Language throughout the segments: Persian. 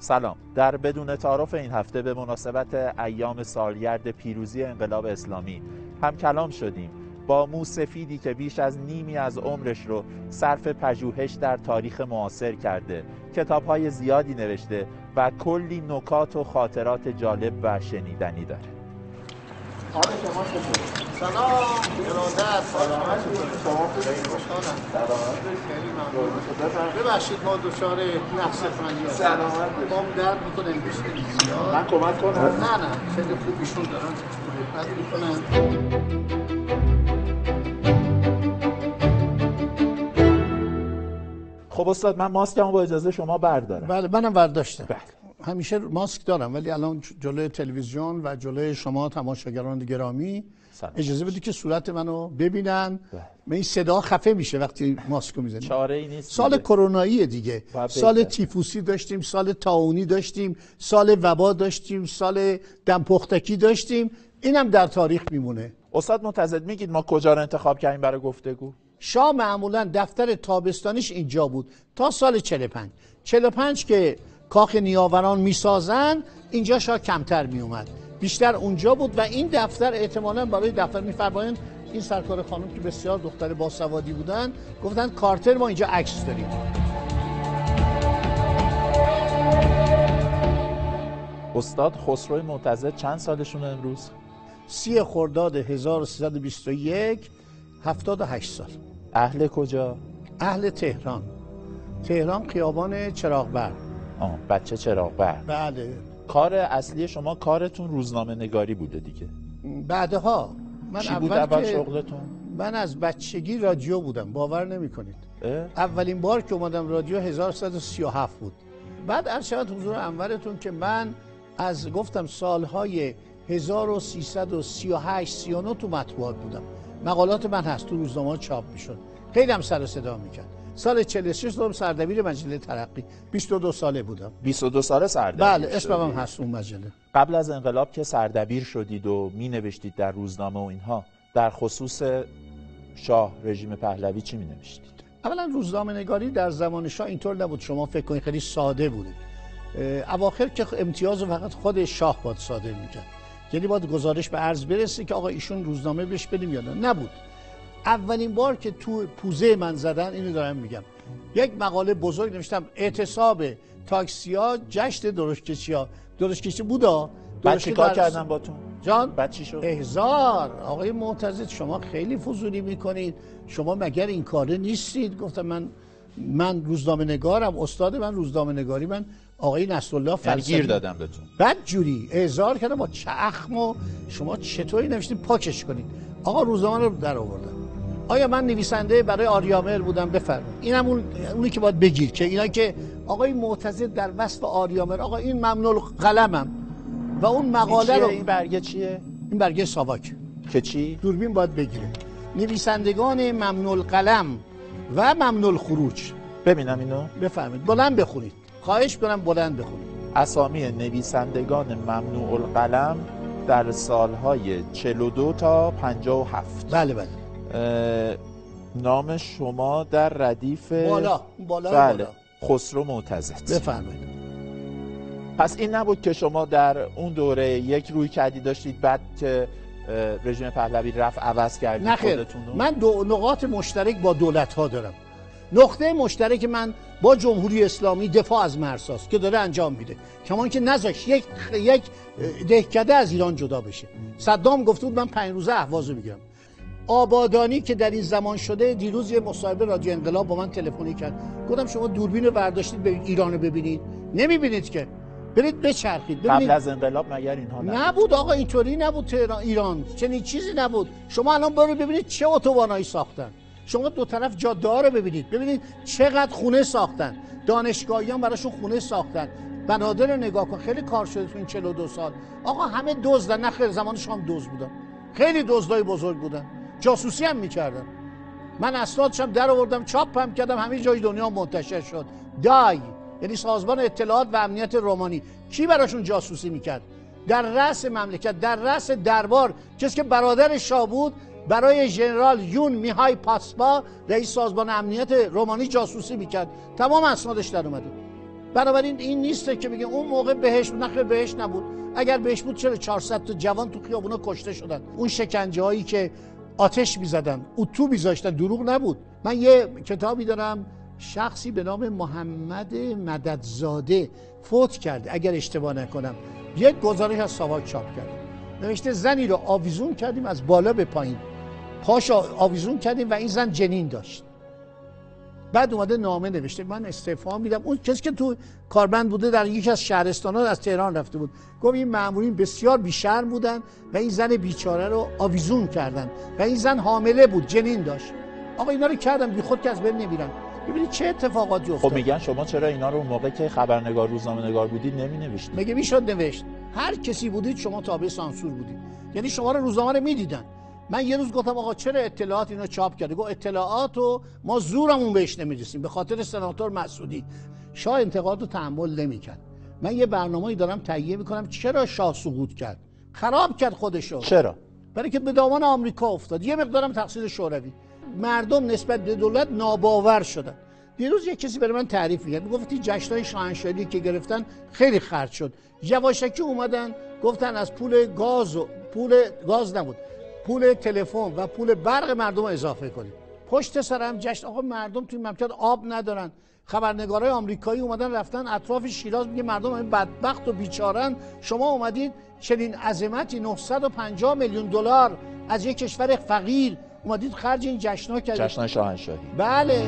سلام. در بدون تعارف این هفته به مناسبت ایام سالگرد پیروزی انقلاب اسلامی هم کلام شدیم با موسفیدی که بیش از نیمی از عمرش رو صرف پژوهش در تاریخ معاصر کرده، کتاب‌های زیادی نوشته و کلی نکات و خاطرات جالب و شنیدنی داره. حال شما چطوره؟ سلام، ارادت، سلامت شما خوشحالم. سلامت خیلی ممنون. ببخشید ما دچار نقص فنی هستیم. سلامت. ما درد می‌کنه بسیار. من کمک کنم؟ نه خیلی خوب ایشون دارن خدمت می‌کنن. خب استاد، من ماسکمو با اجازه شما بردارم. بله منم برداشتم. بله. همیشه ماسک دارم ولی الان جلوی تلویزیون و جلوی شما تماشاگران گرامی اجازه بدید که صورت منو ببینن. من این صدا خفه میشه وقتی ماسکو میزنیم. چاره‌ای نیست. سال کرونایی دیگه، سال تیفوسی داشتیم، سال طاعونی داشتیم، سال وبا داشتیم، سال دمپختکی داشتیم. اینم در تاریخ میمونه. استاد متزد میگید ما کجا رو انتخاب کردیم برای گفتگو؟ شاه معمولا دفتر تابستانیش اینجا بود تا سال 45 که کاخ نیاوران میسازن اینجا شاه کمتر میومد، بیشتر اونجا بود و این دفتر احتمالاً برای دفتر میفرمایند این سرکار خانم که بسیار دختر باسوادی بودن گفتن کارتر ما اینجا عکس داریم. استاد خسرو معتضد چند سالشون امروز؟ 30 خرداد 1321 78 سال. اهل کجا؟ اهل تهران. تهران خیابان چراغبر. بچه چراغبر. بله. کار اصلی شما کارتون روزنامه نگاری بوده دیگه؟ بعدها من چی بود اول شغلتون؟ من از بچگی رادیو بودم، باور نمی کنید. اولین بار که اومدم رادیو 1337 بود. بعد عرض شود حضور انورتون که من از گفتم سالهای 1338 39 تو مطبوعات بودم. مقالات من هست تو روزنامه چاپ میشد. خیلی هم سر صدا میکرد. سال 46 دارم سردبیر مجله ترقی، 22 ساله بودم. 22 ساله سردبیر؟ بله اسمم هم هست اون مجله. قبل از انقلاب که سردبیر شدید و می نوشتید در روزنامه و اینها، در خصوص شاه رژیم پهلوی چی می نوشتید؟ اولا روزنامه نگاری در زمان شاه اینطور نبود شما فکر کنید، خیلی ساده بود. اواخر که امتیاز فقط خود شاه باید صادر میکرد، یعنی باید گزارش به عرض برسه که آقا ایشون روزنامه بهش بدیم یا نه. نبود. اولین بار که تو پوزه من زدن، اینو دارم میگم، یک مقاله بزرگ نوشتم اعتصاب تاکسی‌ها جشن درشتکشی‌ها. درشتکشی بودا. بعد چیکار کردن باتون؟ جان بعد چی شد؟ احضار. آقای معتضد شما خیلی فضولی میکنید، شما مگر این کاره نیستید؟ گفتم من روزنامه نگارم، استاد من روزنامه نگاری، من آقای نصرالله فلسفی گیر دادم بهتون. بعد جوری احضار کردم با چخم و شما چطوری نوشتید پاکش کنید. آقا روزنامه رو در آوردم. آیا من نویسنده برای آریامر بودم؟ بفرمایید. اینم اونی که باید بگیر که اینا که آقای معتضد در وصف آریامر، آقا این ممنوع قلمم و اون مقاله رو. این برگه چیه؟ این برگه ساواک که چی؟ دوربین باید بگیره. نویسندگان ممنوع قلم و ممنوع خروج. ببینم اینو. بفرمایید بلند بخونید، خواهش کنم بلند بخونید. اسامی نویسندگان ممنوع القلم در سالهای 42 تا 57. بله. نام شما در ردیف بالا. بله. خسرو معتضد. بفرمایید. پس این نبود که شما در اون دوره یک روی کردی داشتید بعد که رژیم پهلوی رفت عوض کردید خودتون رو؟ من دو نقاط مشترک با دولت‌ها دارم. نقطه مشترک من با جمهوری اسلامی دفاع از مرزهاست که داره انجام میده، کمان که نذاش یک دهکده از ایران جدا بشه. صدام گفته بود من 5 روزه اهواز رو میگیرم. آبادانی که در این زمان شده، دیروز یه مصاحبه رادیو انقلاب با من تلفنی کرد، گفتم شما دوربین رو برداشتید به ایران رو ببینید؟ نمیبینید که، برید بچرخید ببینید. قبل از انقلاب مگر اینها نبود آقا؟ اینطوری نبود. تهران ایران چنین چیزی نبود. شما الان برو ببینید چه اتوبانایی ساختن. شما دو طرف جاده رو ببینید چقدر خونه ساختن. دانشگاهیان براشون خونه ساختن. بنادر رو نگاه کن، خیلی کار شده تو این 42 سال. آقا همه دزدن. نه خیر، زمان شام دزد بودن، خیلی دزدای بزرگ بودن، جاسوسی هم میکردن. من اسنادشم در آوردم، چاپم کردم، همه جای دنیا منتشر شد. یعنی سازمان اطلاعات و امنیت رومانی کی براشون جاسوسی میکرد؟ در رأس مملکت، در رأس دربار، کسی که برادر شاه بود، برای ژنرال یون میهای پاسپا رئیس سازمان امنیت رومانی جاسوسی میکرد. تمام اسنادش در اومده. بنابراین این نیست که بگیم اون موقع بهشت بود. نه، بهشت نبود. اگر بهشت بود چرا 400 تا جوان تو خیابونا کشته شدن؟ اون شکنجه هایی که آتش می‌زدن، اتو می‌ذاشتن، دروغ نبود. من یه کتابی دارم، شخصی به نام محمد مددزاده فوت کرده اگر اشتباه نکنم، یک گزارش از ساواک چاپ کرده. نوشته زنی رو آویزون کردیم از بالا به پایین، پاش آویزون کردیم و این زن جنین داشت. بعد اومده نامه نوشته، من استعفا میدم. اون کسی که تو کارمند بوده در یکی از شهرستان‌ها از تهران رفته بود، گفت این مامورین بسیار بی‌شرم بودن و این زن بیچاره رو آویزون کردن و این زن حامله بود، جنین داشت. آقا اینا رو کردن بی خود که از بین نمیرن. ببینید چه اتفاقاتی افتاد. خب میگن شما چرا اینا رو اون موقع که خبرنگار روزنامه‌نگار بودید نمی‌نوشتید؟ میگه میشد نوشت. هر کسی بودید شما تابع سانسور بودید، یعنی شما رو روزنامه رو میدیدن. من یه روز گفتم آقا چرا اطلاعات اینو چاپ کرده؟ گفت اطلاعاتو ما زورمون بهش نمی‌رسیم به خاطر سناتور مسعودی. شاه انتقاد رو تحمل نمی‌کرد. من یه برنامه‌ای دارم تهیه می‌کنم چرا شاه سقوط کرد، خراب کرد خودشو. چرا؟ برای که به دامان آمریکا افتاد. یه مقدارم تقصیر شوروی. مردم نسبت به دولت ناباور شدن. دیروز یک کسی برای من تعریف می‌کرد، میگفت این جشن‌های شاهنشاهی که گرفتن خیلی خرج شد. یواشکی اومدن گفتن از پول گاز نبود، پول تلفن و پول برق مردم اضافه کنید. پشت سر هم جشن. آقا مردم توی مملکت آب ندارن. خبرنگارای آمریکایی اومدن رفتن اطراف شیراز، میگه مردم همین بدبخت و بیچارن، شما اومدید چنین عظمتی 950 میلیون دلار از یک کشور فقیر اومدید خرج این جشن‌ها کردید. جشن شاهنشاهی. بله.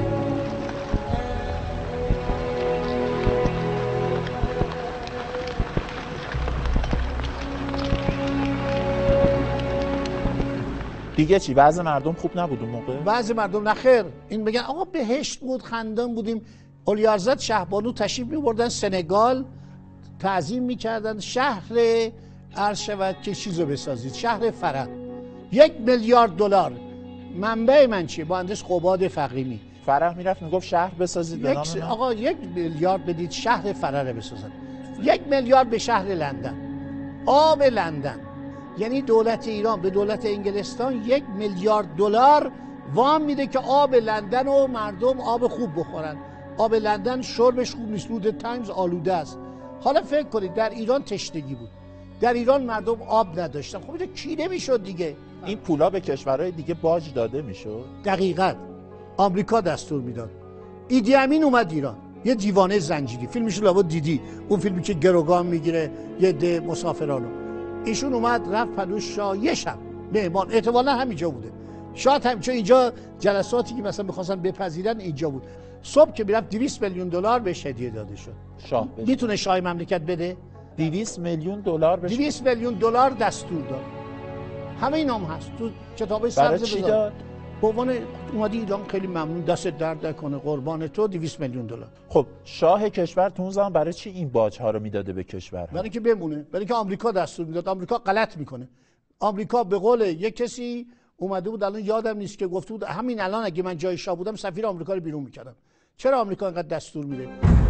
دیگه چی؟ وضع مردم خوب نبود اون موقع؟ وضع مردم نخیر. این بگن آقا بهشت بود، خندان بودیم. اولیارزاد شهبانو تشریف می‌بردن سنگال، تعظیم می‌کردن. شهر عرض شود که چیزو بسازید، شهر فرح. 1 میلیارد دلار. منبع من چیه؟ مهندس قباد فقیمی. فرح میرفت میگفت شهر بسازید به نام من. آقا 1 میلیارد بدید شهر فرح رو بسازن. 1 میلیارد به شهر لندن. آب لندن. یعنی دولت ایران به دولت انگلستان 1 میلیارد دلار وام میده که آب لندن و مردم آب خوب بخورن. آب لندن شربش خوب نیست، رود تیمز آلوده است. حالا فکر کنید در ایران تشنگی بود، در ایران مردم آب نداشتن. خب اینجا کی نمیشد دیگه؟ این پولا به کشورهای دیگه باج داده میشد؟ دقیقاً. آمریکا دستور میداد. ایدی امین اومد ایران، یه دیوانه زنجیری، فیلمش رو لابد دیدی، اون فیلمی که گروگان میگیره یه ده مسافرانو. ایشون اومد رفت پلوش شاه یه شب مهمان، احتمالاً همینجا بوده. شاید هم چون اینجا جلساتی که مثلا می‌خواستن بپذیرن اینجا بود. صبح که میرفت 200 میلیون دلار بهش هدیه داده شد. شاه میتونه شاه مملکت بده؟ 200 میلیون دلار بهش 200 میلیون دلار دستور داد. همه اینام هست تو کتابای برای سبز چی بذار. داد؟ به عنوان اومدی ایران خیلی ممنون، دست درد نکنه، قربان تو، 200 میلیون دلار. خب شاه کشور تو اون زمان برای چی این باج ها رو میداده به کشور؟ برای اینکه بمونه، برای اینکه آمریکا دستور میداد. آمریکا غلط میکنه. آمریکا به قول یک کسی اومده بود، الان یادم نیست، که گفته بود همین الان اگه من جای شاه بودم سفیر آمریکا رو بیرون میکردم. چرا آمریکا اینقدر دستور میده؟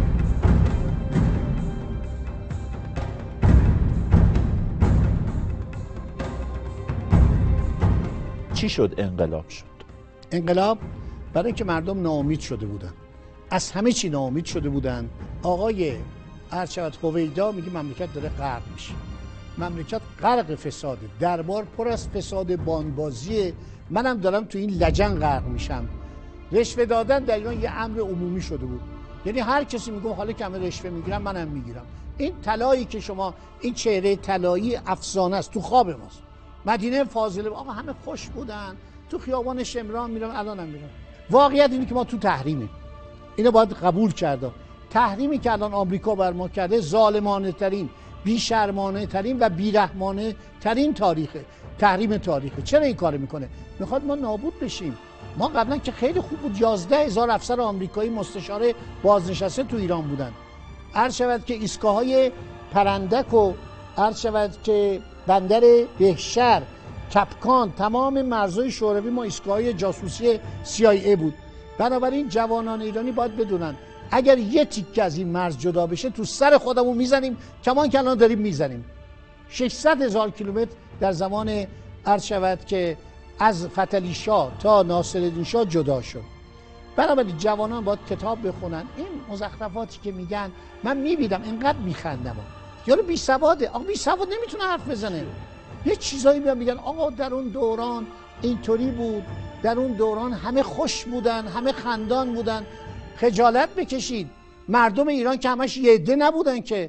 چی شد انقلاب شد؟ انقلاب برای اینکه مردم ناامید شده بودن، از همه چی ناامید شده بودن. آقای ارشد هویدا میگه مملکت داره غرق میشه، مملکت غرق فساده، دربار پر از فساد، بانبازیه، منم دارم تو این لجن غرق میشم. رشوه دادن در ایران یه امر عمومی شده بود، یعنی هر کسی میگه حالا که همه رشوه میگیرم منم میگیرم. این طلایی که شما، این چهره طلایی افسانه است، تو خواب ماست. مدینه فاضله آقا همه خوش بودن، تو خیابان شمران میرم، الانم میرم. واقعیت اینه که ما تو تحریمیم، اینو باید قبول کرد. تحریمی که الان آمریکا بر ما کرده ظالمانه ترین، بی‌شرمانه ترین و بی‌رحمانه ترین تحریم تاریخه. چرا این کارو میکنه؟ میخواد ما نابود بشیم. ما قبلا که خیلی خوب بود، 11,000 افسر آمریکایی مستشار بازنشسته تو ایران بودن. عرض شود که ایستگاه‌های پرندک و عرض شود که بندر بهشهر، کپکان، تمام مرزهای شوروی ما ایستگاه‌های جاسوسی CIA بود. بنابراین جوانان ایرانی باید بدونن اگر یه تیکه از این مرز جدا بشه تو سر خودمون میزنیم، کمان که الان داریم میزنیم. 600,000 کیلومتر در زمان عرض شود که از فتحعلی شاه تا ناصرالدین شاه جدا شد. بنابراین جوانان باید کتاب بخونن. این مزخرفاتی که میگن من میبینم اینقدر میخندم. یارو بی سواده، آقا بی سواد نمیتونه حرف بزنه. یه چیزایی میگن آقا در اون دوران اینطوری بود، در اون دوران همه خوش بودن، همه خندان بودن. خجالت بکشید. مردم ایران که همش یه عده نبودن که.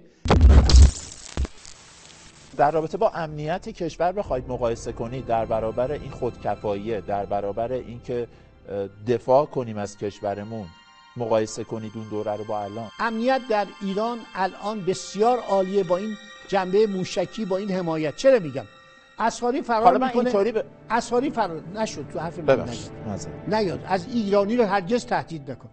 در رابطه با امنیت کشور بخواید مقایسه کنید در برابر این خودکفاییه، در برابر این که دفاع کنیم از کشورمون، مقایسه کنید اون دوره رو با الان. امنیت در ایران الان بسیار عالیه با این جنبه موشکی، با این حمایت. چرا میگم؟ اسحاری فرار میکنه. اسحاری فرار نشد تو حرف من نیاد. از ایرانی رو هرگز تهدید نکن.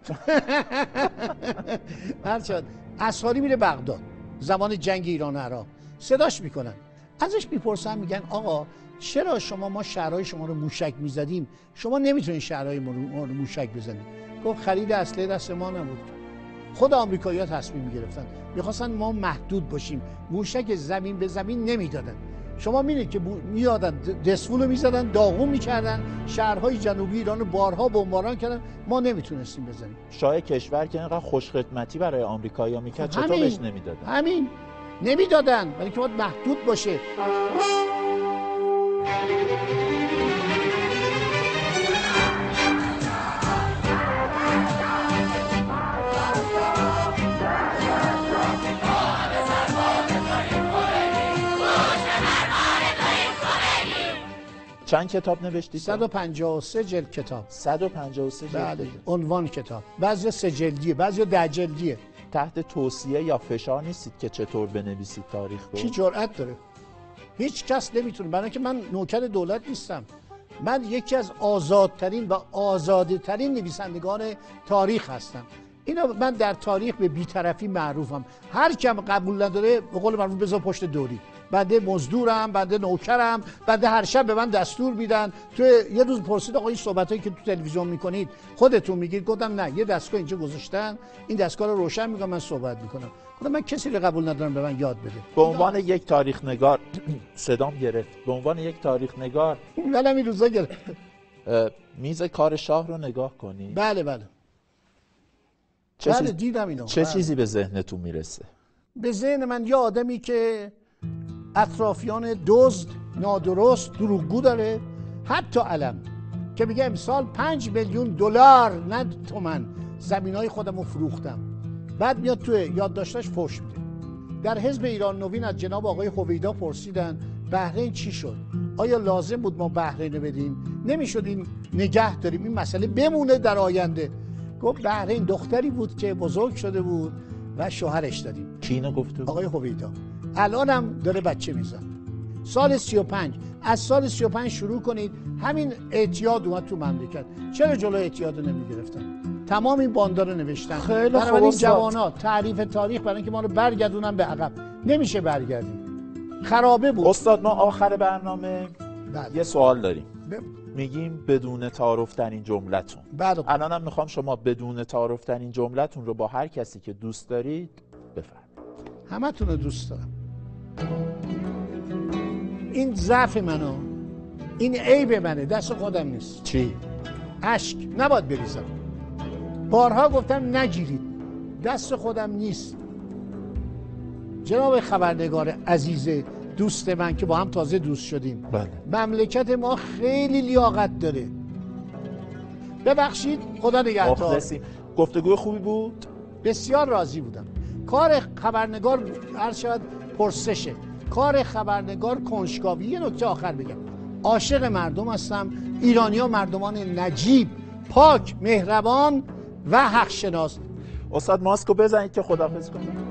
هرچند اسحاری میره بغداد زمان جنگ ایران و عراق، صداش میکنن، ازش میپرسن، میگن آقا چرا ما شهرهای شما رو موشک میزدیم، شما نمیتونید شهرهای ما رو موشک بزنید؟ گفت خرید اسلحه دست ما نبود. خود آمریکایی‌ها تصمیم میگرفتن، میخواستن ما محدود باشیم، موشک زمین به زمین نمیدادن. شما میبینید که میادن دسفول رو میزدن، داغون میکردن، شهرهای جنوبی ایران رو بارها بمباران کردن، ما نمیتونستیم بزنیم. شاه کشور که اینقدر خوشخدمتی برای آمریکایی‌ها میکرد چطور بهش نمیدادن؟ همین نمیدادن، برای که باید محدود باشه. چند کتاب نوشتید؟ 153 جلد کتاب. 153 جلد. بله، عنوان کتاب. بعضی 3 جلدیه، بعضی 10 جلدیه. تحت توصیه یا فشار نیستید که چطور بنویسید تاریخ رو؟ کی جرأت داره؟ هیچ کس نمیتونه، برای اینکه من نوکر دولت نیستم. من یکی از آزادترین و آزادترین نویسندگان تاریخ هستم. اینا من در تاریخ به بی‌طرفی معروفم. هر کم قبول نداره به قول معروف بذار پشت دوری. بنده مزدورم، بنده نوکرم، بنده هر شب به من دستور میدن. تو یه روز پرسید آقا این صحبتایی که تو تلویزیون میکنید خودتون میگید؟ گفتم نه، یه دستگاه اینجا گذاشتن، این دستگاه رو روشن میکنم، من صحبت میکنم. گفتم من کسی رو قبول ندارم به من یاد بده. به عنوان یک تاریخ نگار صدام گرفت. به عنوان یک تاریخ نگار منم این روزا گرفت. میز کار شاه رو نگاه کنی؟ بله بله. بله دیدم اینو. چه چیزی به ذهنتون میرسه؟ به ذهن من یه آدمی که اطرافیان دزد، نادرست، دروغگو داره، حتی علم که میگه امسال 5 میلیون دلار نه تومن زمینای خودم رو فروختم. بعد میاد توی یادداشتش فحش میده. در حزب ایران نوین از جناب آقای هویدا پرسیدن بحرین چی شد؟ آیا لازم بود ما بحرین بدیم؟ نمیشد این نگه داریم، این مسئله بمونه در آینده؟ گفت بحرین دختری بود که بزرگ شده بود و شوهرش دادیم. کی اینو گفته بود؟ آقای هویدا. الانم داره بچه میزن. سال 35، از سال 35 شروع کنید همین اعتیاد اومد تو مملکت. چرا جلوی اعتیاد رو نمیگرفتن؟ تمام این باندا رو نوشتن. خیلی خوب. این جوانات تعریف تاریخ برای اینکه ما رو برگردونن به عقب، نمیشه برگردیم. خرابه بود. استاد ما آخر برنامه یه سوال داریم. میگیم بدون تعارفترین جملتون. الانم میخوام شما بدون تعارفترین جملتون رو با هر کسی که دوست دارید بفرمایید. همتون رو دوست دارم. این ضعف منو، این عیب منه، دست خودم نیست. چی؟ اشک نباید بریزم. بارها گفتم نگیرید، دست خودم نیست. جناب خبرنگار عزیز دوست من که با هم تازه دوست شدیم، بله. مملکت ما خیلی لیاقت داره. ببخشید، خدا نگهدار. گفتگوی خوبی بود؟ بسیار راضی بودم. کار خبرنگار هر شود پرسشه، کار خبرنگار کنجکاوی. یه نکته آخر بگم، عاشق مردم هستم. ایرانی‌ها مردمان نجیب، پاک، مهربان و حق شناس. استاد ماسکو بزنید که خداحافظ کنم.